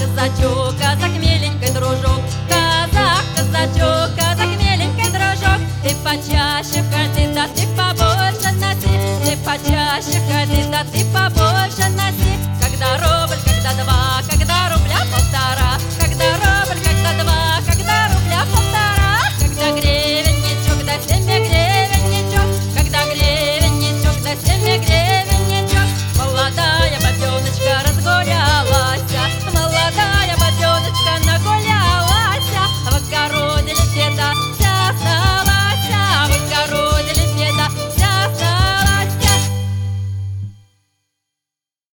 казачок, казак миленький дружок. Казак, казачок, казак миленький дружок. Ты почаще ходи, да ты побольше носи. Ты почаще ходи, да ты побольше